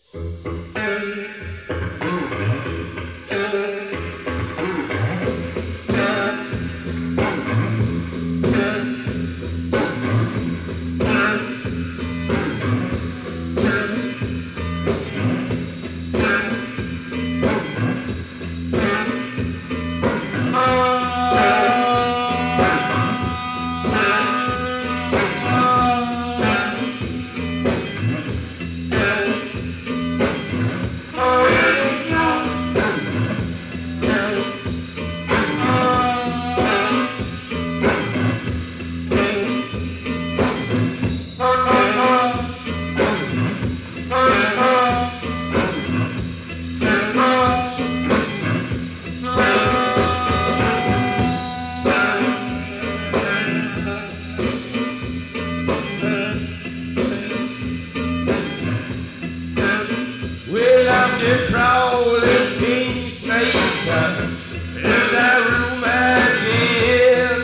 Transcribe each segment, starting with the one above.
Well, I'm the crawling king snake in that room again.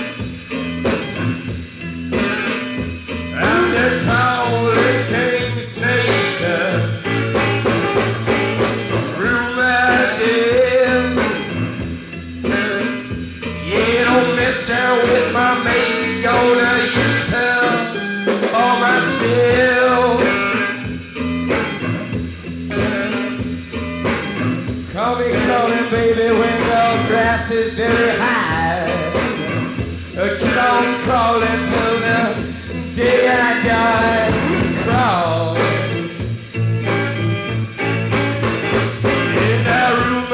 I'm the crawling king snake room again. Yeah, don't mess around with my mate, gonna use her all myself. Call me, baby, when the grass is very high. Keep on crawling till the day I die. Crawl in that room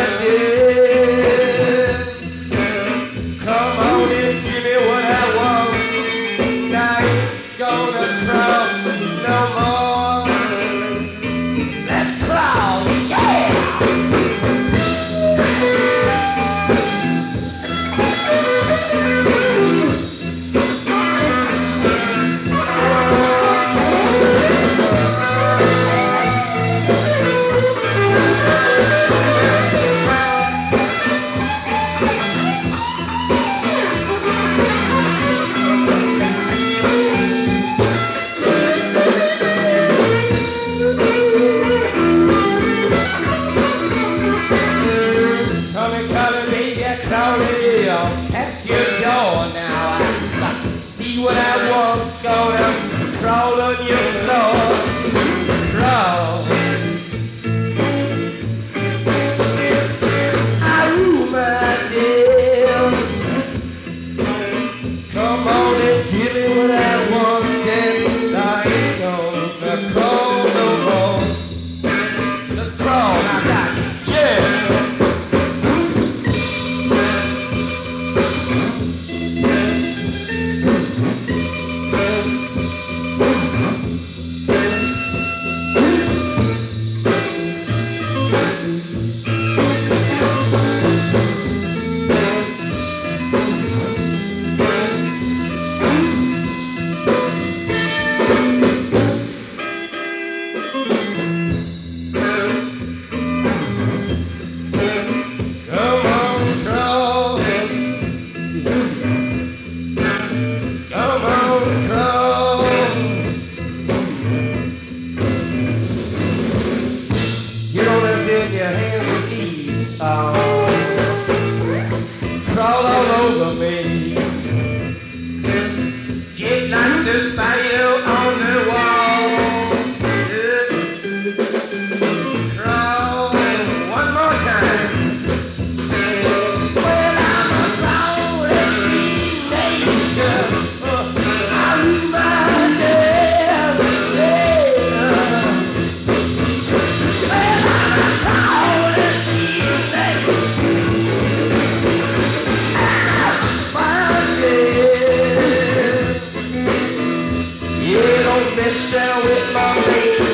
again. Come on and give me what I want. I ain't gonna crawl no more. Let's crawl, yeah! Past your door now, I see what I want. Gonna crawl on your floor, crawl. Ooh, my dear, come on and give me what I want, and I ain't gonna crawl no more. Let's crawl now, Doc. Yeah. Your hands and knees, crawl all over me. Get like the spider on the wall. Crawl one more time. Well, I'm a crawling teenager. I'm my dear, well, I'm a crawling teenager. Yeah, don't mess around with my baby.